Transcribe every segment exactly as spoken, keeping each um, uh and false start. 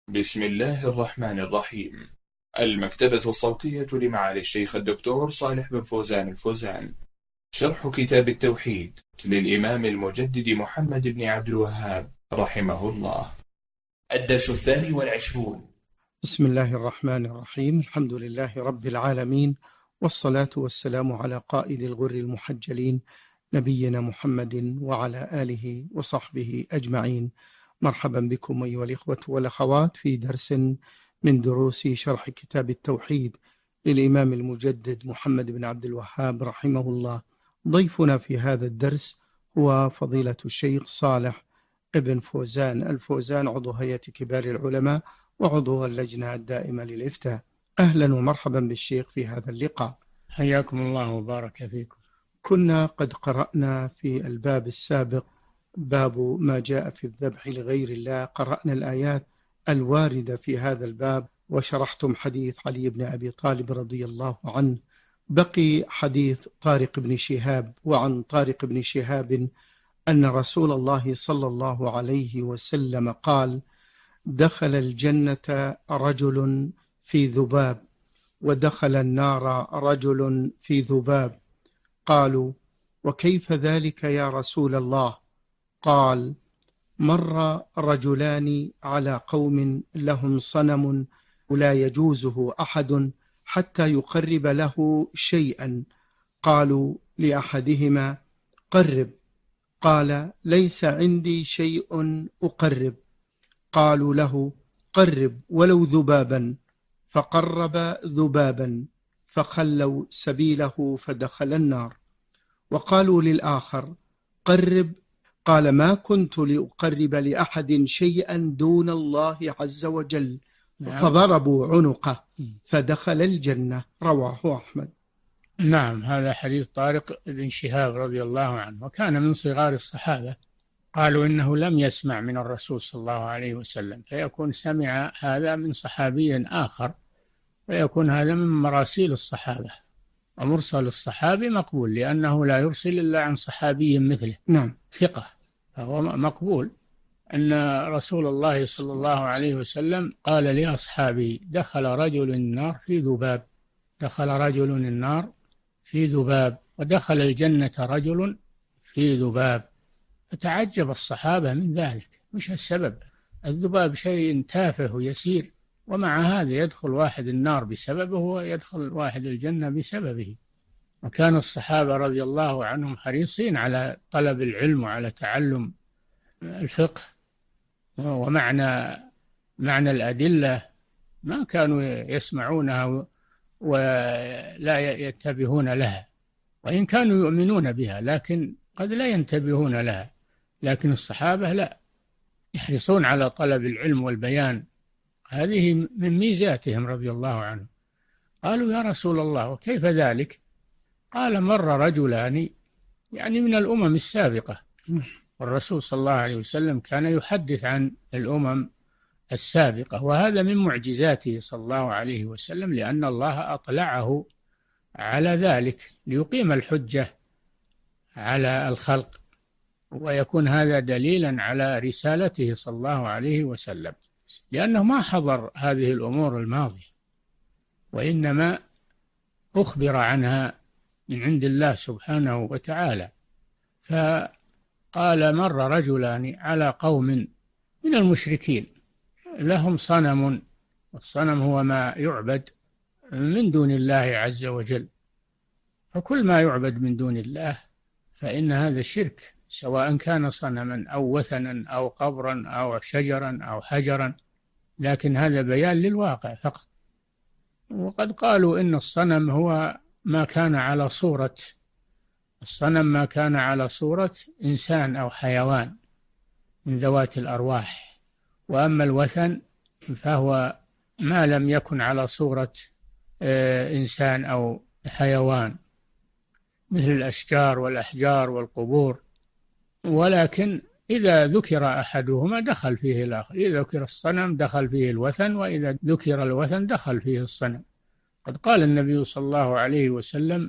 بسم الله الرحمن الرحيم. المكتبة الصوتية لمعالي الشيخ الدكتور صالح بن فوزان الفوزان. شرح كتاب التوحيد للإمام المجدد محمد بن عبد الوهاب رحمه الله. الدرس الثاني والعشرون. بسم الله الرحمن الرحيم. الحمد لله رب العالمين، والصلاة والسلام على قائد الغر المحجلين نبينا محمد وعلى آله وصحبه أجمعين. مرحبا بكم أيها الإخوة والأخوات في درس من دروس شرح كتاب التوحيد للإمام المجدد محمد بن عبد الوهاب رحمه الله. ضيفنا في هذا الدرس هو فضيلة الشيخ صالح ابن فوزان الفوزان، عضو هيئة كبار العلماء وعضو اللجنة الدائمة للإفتاء. أهلا ومرحبا بالشيخ في هذا اللقاء. حياكم الله وبارك فيكم. كنا قد قرأنا في الباب السابق باب ما جاء في الذبح لغير الله، قرأنا الآيات الواردة في هذا الباب وشرحتم حديث علي بن أبي طالب رضي الله عنه. بقي حديث طارق بن شهاب، وعن طارق بن شهاب أن رسول الله صلى الله عليه وسلم قال: دخل الجنة رجل في ذباب، ودخل النار رجل في ذباب. قالوا: وكيف ذلك يا رسول الله؟ قال: مر رجلان على قوم لهم صنم لا يجوزه أحد حتى يقرب له شيئا. قالوا لأحدهما: قرب. قال: ليس عندي شيء أقرب. قالوا له: قرب ولو ذبابا. فقرب ذبابا فخلوا سبيله فدخل النار. وقالوا للآخر: قرب. قال: ما كنت لأقرب لأحد شيئا دون الله عز وجل. فضربوا عنقه فدخل الجنة. رواه أحمد. نعم، هذا حديث طارق بن شهاب رضي الله عنه، وكان من صغار الصحابة. قالوا إنه لم يسمع من الرسول صلى الله عليه وسلم، فيكون سمع هذا من صحابي آخر، فيكون هذا من مراسيل الصحابة. ومرسل الصحابي مقبول، لأنه لا يرسل إلا عن صحابي مثله. نعم، ثقة، فهو مقبول. أن رسول الله صلى الله عليه وسلم قال لأصحابه: دخل رجل النار في ذباب، دخل رجل النار في ذباب، ودخل الجنة رجل في ذباب. فتعجب الصحابة من ذلك، مش السبب؟ الذباب شيء تافه ويسير، ومع هذا يدخل واحد النار بسببه ويدخل واحد الجنة بسببه. وكان الصحابة رضي الله عنهم حريصين على طلب العلم وعلى تعلم الفقه ومعنى معنى الأدلة، ما كانوا يسمعونها ولا ينتبهون لها، وإن كانوا يؤمنون بها لكن قد لا ينتبهون لها. لكن الصحابة لا، يحرصون على طلب العلم والبيان، هذه من ميزاتهم رضي الله عنهم. قالوا: يا رسول الله، وكيف ذلك؟ قال: مر رجلان، يعني من الأمم السابقة، والرسول صلى الله عليه وسلم كان يحدث عن الأمم السابقة، وهذا من معجزاته صلى الله عليه وسلم، لأن الله أطلعه على ذلك ليقيم الحجة على الخلق، ويكون هذا دليلا على رسالته صلى الله عليه وسلم، لأنه ما حضر هذه الأمور الماضية، وإنما أخبر عنها من عند الله سبحانه وتعالى. فقال: مر رجلان على قوم من المشركين لهم صنم، والصنم هو ما يعبد من دون الله عز وجل، فكل ما يعبد من دون الله فإن هذا شرك، سواء كان صنما أو وثنا أو قبرا أو شجرا أو حجرا، لكن هذا بيان للواقع فقط. وقد قالوا إن الصنم هو ما كان على صورة الصنم ما كان على صورة إنسان أو حيوان من ذوات الأرواح، وأما الوثن فهو ما لم يكن على صورة إنسان أو حيوان، مثل الأشجار والأحجار والقبور. ولكن إذا ذكر أحدهما دخل فيه الآخر، إذا ذكر الصنم دخل فيه الوثن، وإذا ذكر الوثن دخل فيه الصنم. قد قال النبي صلى الله عليه وسلم: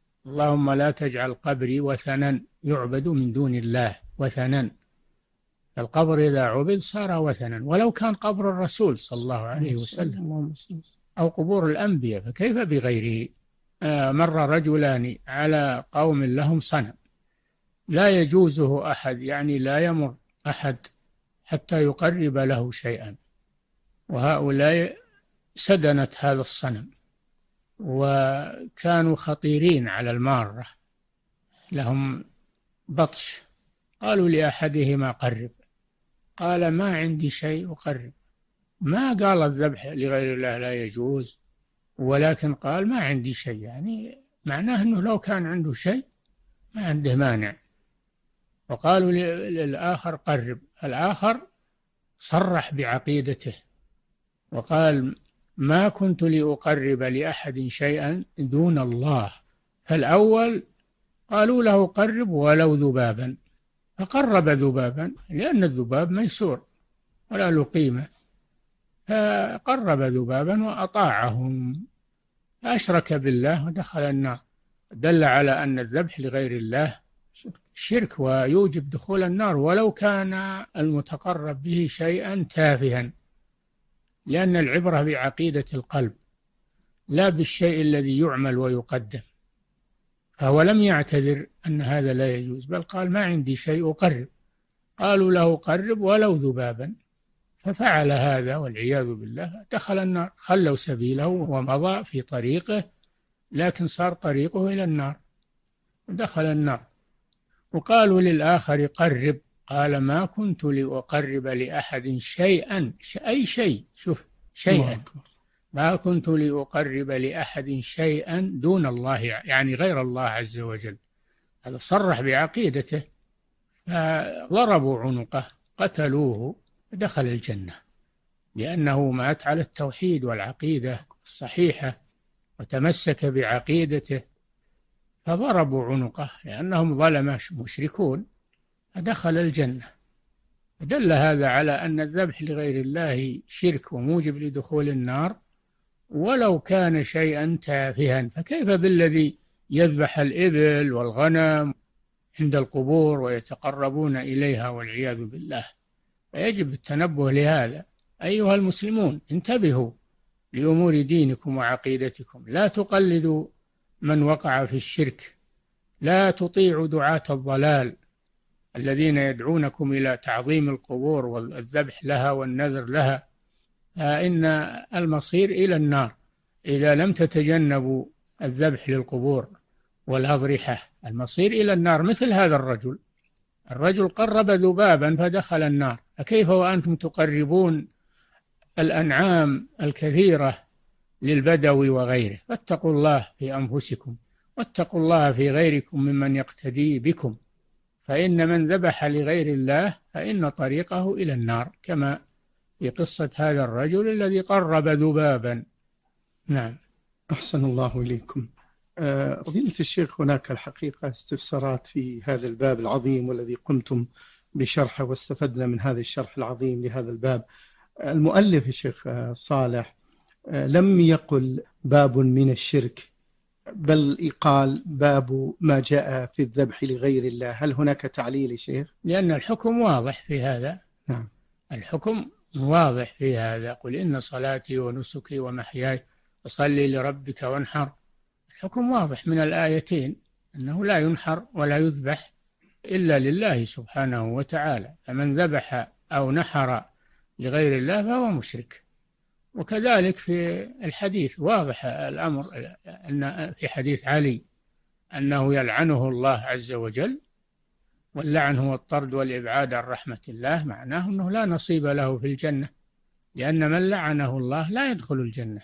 اللهم لا تجعل قبري وثنا يعبد من دون الله، وثنا القبر إذا عبد صار وثنا، ولو كان قبر الرسول صلى الله عليه وسلم أو قبور الأنبياء، فكيف بغيره؟ آه مر رجلان على قوم لهم صنم لا يجوزه أحد، يعني لا يمر أحد حتى يقرب له شيئا، وهؤلاء سدنت هذا الصنم وكانوا خطيرين على المارة، لهم بطش. قالوا لأحدهما قرب، قال ما عندي شيء أقرب. ما قال الذبح لغير الله لا يجوز، ولكن قال ما عندي شيء، يعني معناه أنه لو كان عنده شيء ما عنده مانع. وقالوا للآخر قرب، الآخر صرح بعقيدته وقال ما كنت لأقرب لأحد شيئا دون الله. فالأول قالوا له قرب ولو ذبابا، فقرب ذبابا لأن الذباب ميسور ولا له قيمة، فقرب ذبابا وأطاعهم، فأشرك بالله ودخل النار. دل على أن الذبح لغير الله شرك ويوجب دخول النار ولو كان المتقرب به شيئا تافها، لأن العبرة بعقيدة القلب لا بالشيء الذي يعمل ويقدم. فهو لم يعتذر أن هذا لا يجوز، بل قال ما عندي شيء أقرب. قالوا له قرب ولو ذبابا، ففعل هذا والعياذ بالله، دخل النار. خلوا سبيله ومضى في طريقه، لكن صار طريقه إلى النار، دخل النار. وقالوا للآخر قرب، قال ما كنت لأقرب لأحد شيئا، أي شيء، شوف شيئا، ما كنت لأقرب لأحد شيئا دون الله، يعني غير الله عز وجل. هذا صرح بعقيدته، فضربوا عنقه قتلوه، دخل الجنة لأنه مات على التوحيد والعقيدة الصحيحة وتمسك بعقيدته، فضربوا عنقه لأنهم ظلم مشركون، فدخل الجنة. دل هذا على أن الذبح لغير الله شرك وموجب لدخول النار ولو كان شيئا تافها، فكيف بالذي يذبح الإبل والغنم عند القبور ويتقربون إليها والعياذ بالله؟ فيجب التنبه لهذا. أيها المسلمون انتبهوا لأمور دينكم وعقيدتكم، لا تقلدوا من وقع في الشرك، لا تطيعوا دعاة الضلال الذين يدعونكم إلى تعظيم القبور والذبح لها والنذر لها، فإن المصير إلى النار إذا لم تتجنبوا الذبح للقبور والأضرحة. المصير إلى النار. مثل هذا الرجل، الرجل قرب ذبابا فدخل النار، فكيف وأنتم تقربون الأنعام الكثيرة للبدوي وغيره؟ فاتقوا الله في أنفسكم واتقوا الله في غيركم ممن يقتدي بكم، فإن من ذبح لغير الله فإن طريقه إلى النار، كما في قصة هذا الرجل الذي قرب ذبابا. نعم. أحسن الله إليكم. فضيلة الشيخ، هناك الحقيقة استفسارات في هذا الباب العظيم والذي قمتم بشرحه، واستفدنا من هذا الشرح العظيم لهذا الباب. المؤلف الشيخ صالح لم يقل باب من الشرك، بل قال باب ما جاء في الذبح لغير الله. هل هناك تعليل يا شيخ؟ لأن الحكم واضح في هذا. نعم. الحكم واضح في هذا. قل إن صلاتي ونسكي ومحياي فصلي لربك وانحر. الحكم واضح من الآيتين أنه لا ينحر ولا يذبح إلا لله سبحانه وتعالى، فمن ذبح أو نحر لغير الله فهو مشرك. وكذلك في الحديث واضح الأمر، أن في حديث علي أنه يلعنه الله عز وجل، واللعن هو الطرد والإبعاد عن رحمة الله، معناه أنه لا نصيب له في الجنة، لأن من لعنه الله لا يدخل الجنة،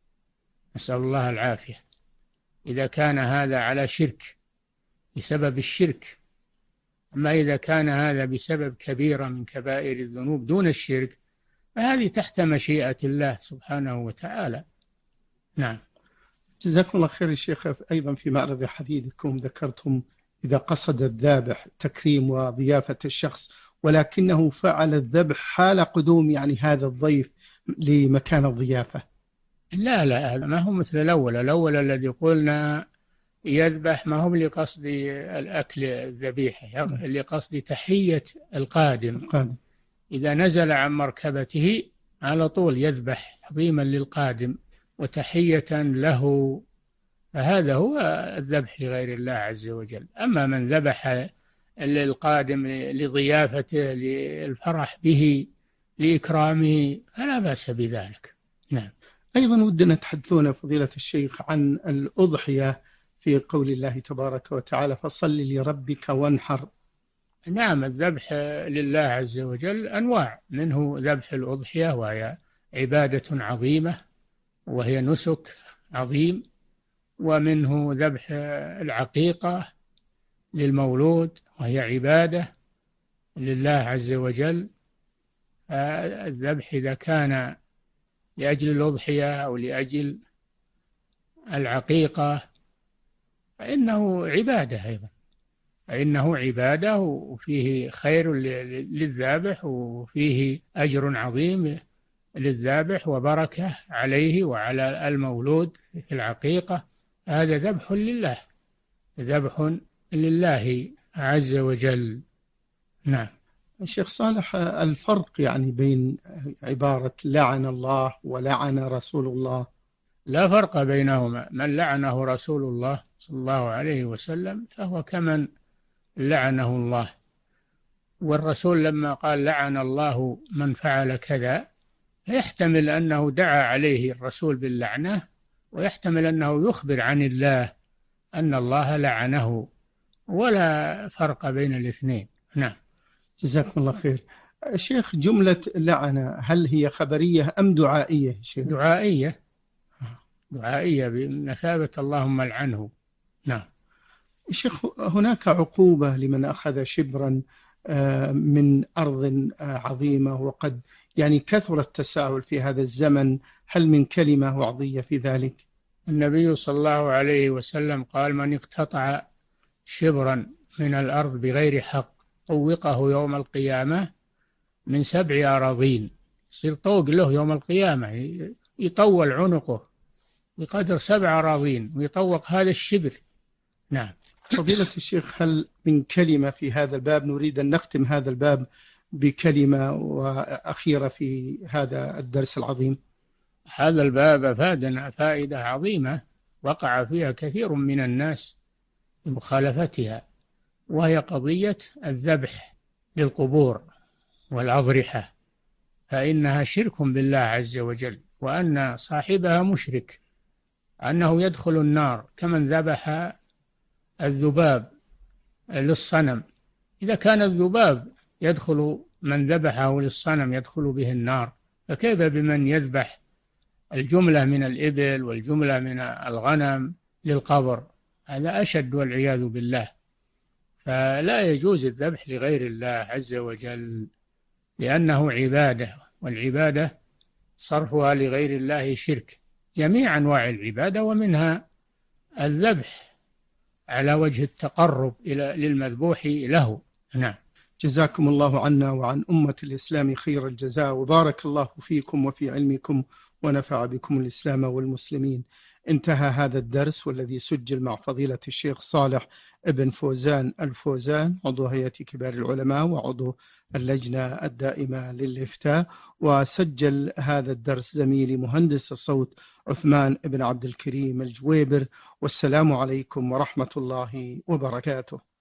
نسأل الله العافية، إذا كان هذا على شرك بسبب الشرك. أما إذا كان هذا بسبب كبيرة من كبائر الذنوب دون الشرك فهذه تحت مشيئة الله سبحانه وتعالى. نعم. جزاكم الله خير يا شيخ. أيضا في معرض حديثكم ذكرتم إذا قصد الذابح تكريم وضيافة الشخص ولكنه فعل الذبح حال قدوم يعني هذا الضيف لمكان الضيافة. لا لا، هذا ما هو مثل الأول. الأول الذي قلنا يذبح ما هو لقصد الأكل الذبيحة، لقصد تحية القادم. القادم. إذا نزل عن مركبته على طول يذبح تعظيما للقادم وتحية له، فهذا هو الذبح لغير الله عز وجل. أما من ذبح للقادم لضيافته للفرح به لإكرامه فلا بأس بذلك. نعم. أيضا ودنا تحدثون فضيلة الشيخ عن الأضحية في قول الله تبارك وتعالى فصل لربك وانحر. نعم، الذبح لله عز وجل أنواع، منه ذبح الأضحية وهي عبادة عظيمة وهي نسك عظيم، ومنه ذبح العقيقة للمولود وهي عبادة لله عز وجل. الذبح إذا كان لأجل الأضحية أو لأجل العقيقة فإنه عبادة أيضا، فإنه عبادة وفيه خير للذابح وفيه أجر عظيم للذابح وبركة عليه وعلى المولود في العقيقة. هذا ذبح لله، ذبح لله عز وجل. نعم. الشيخ صالح، الفرق يعني بين عبارة لعن الله ولعن رسول الله؟ لا فرق بينهما، من لعنه رسول الله صلى الله عليه وسلم فهو كمن لعنه الله، والرسول لما قال لعن الله من فعل كذا يحتمل أنه دعا عليه الرسول باللعنة، ويحتمل أنه يخبر عن الله أن الله لعنه، ولا فرق بين الاثنين. نعم. جزاكم الله خير. الشيخ، جملة لعنة هل هي خبرية أم دعائية؟ شيخ دعائية، دعائية بمثابة اللهم العنه. نعم. الشيخ، هناك عقوبة لمن أخذ شبرا من أرض عظيمة، وقد يعني كثر التساؤل في هذا الزمن، هل من كلمة وعظية في ذلك؟ النبي صلى الله عليه وسلم قال من اقتطع شبرا من الأرض بغير حق طوقه يوم القيامة من سبع أراضين. يصير طوق له يوم القيامة، يطول عنقه بقدر سبع أراضين ويطوق هذا الشبر. نعم. فضيلة الشيخ، هل من كلمة في هذا الباب؟ نريد أن نختم هذا الباب بكلمة وأخيرة في هذا الدرس العظيم. هذا الباب أفادنا فائدة عظيمة وقع فيها كثير من الناس بمخالفتها، وهي قضية الذبح للقبور والأضرحة، فإنها شرك بالله عز وجل، وأن صاحبها مشرك، أنه يدخل النار كمن ذبح الذباب للصنم. إذا كان الذباب يدخل من ذبحه للصنم يدخل به النار، فكيف بمن يذبح الجملة من الإبل والجملة من الغنم للقبر؟ هذا أشد والعياذ بالله. فلا يجوز الذبح لغير الله عز وجل، لأنه عبادة، والعبادة صرفها لغير الله شرك. جميع أنواع العبادة ومنها الذبح على وجه التقرب إلى للمذبوح له. نعم. جزاكم الله عنا وعن أمة الإسلام خير الجزاء، وبارك الله فيكم وفي علمكم ونفع بكم الإسلام والمسلمين. انتهى هذا الدرس والذي سجل مع فضيلة الشيخ صالح ابن فوزان الفوزان، عضو هيئة كبار العلماء وعضو اللجنة الدائمة للإفتاء، وسجل هذا الدرس زميلي مهندس الصوت عثمان بن عبد الكريم الجويبر. والسلام عليكم ورحمة الله وبركاته.